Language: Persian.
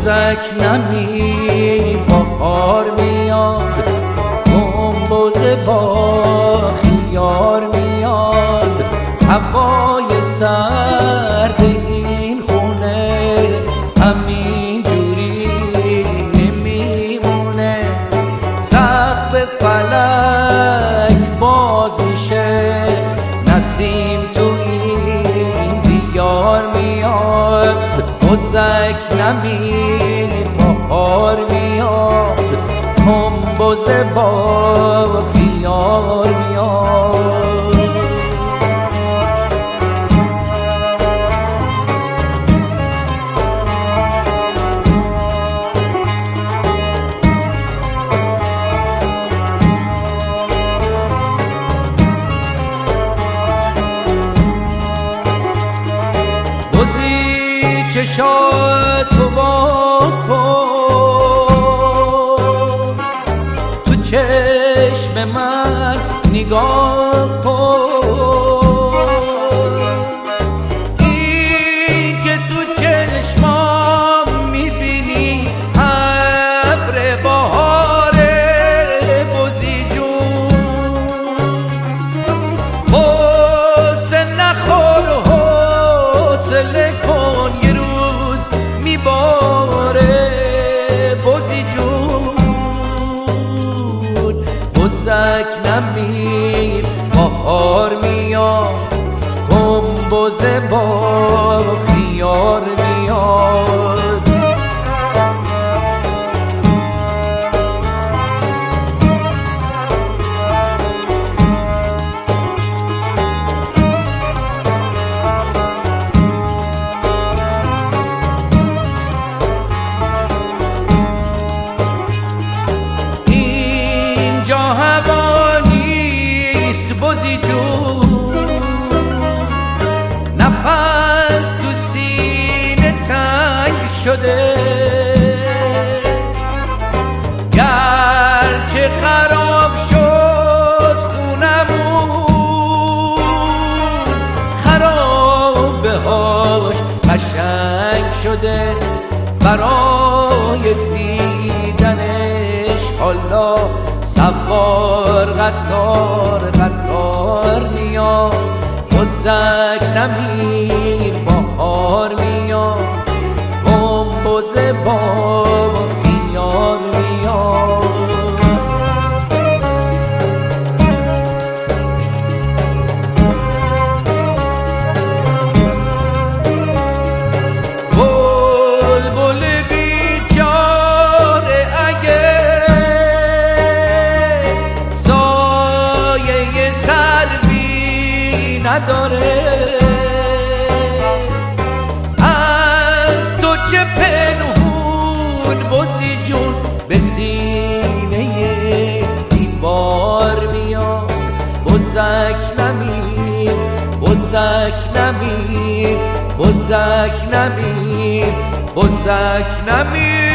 بزک نمی بهار میاد، گنبد با خیار میاد، هوای سرد این خونه همین جوری نمیمونه. سقف فلک باز میشه، نسیم تو این دیار میاد. بزک نمی بهار میاد، گنبد با خیار میاد. بزی چشاتو وا کن، تو چشم من نگاه کن. این که تو چشمام میبینی ابر بهاره. بزی جون غصه نخور و حوصله کن، یه روز میباره. بزی جون بزک نمی بهار میاد، گنبد با خیار میاد. اینجا هوا نیست بزی جون، نفس تو سینه تنگ شده. گرچه خراب شد خونمون، خرابه هاش قشنگ شده. برای دیدنش حالا سوار قطار میاد. بزک نمی بهار میاد، گنبد با خیار میاد. بلبل بیچاره اگه سایه سروی نداره، از تو چه پنهون بزی جون به سینه دیوار میاد. بزک نمی بزک نمی بزک نمی بزک نمی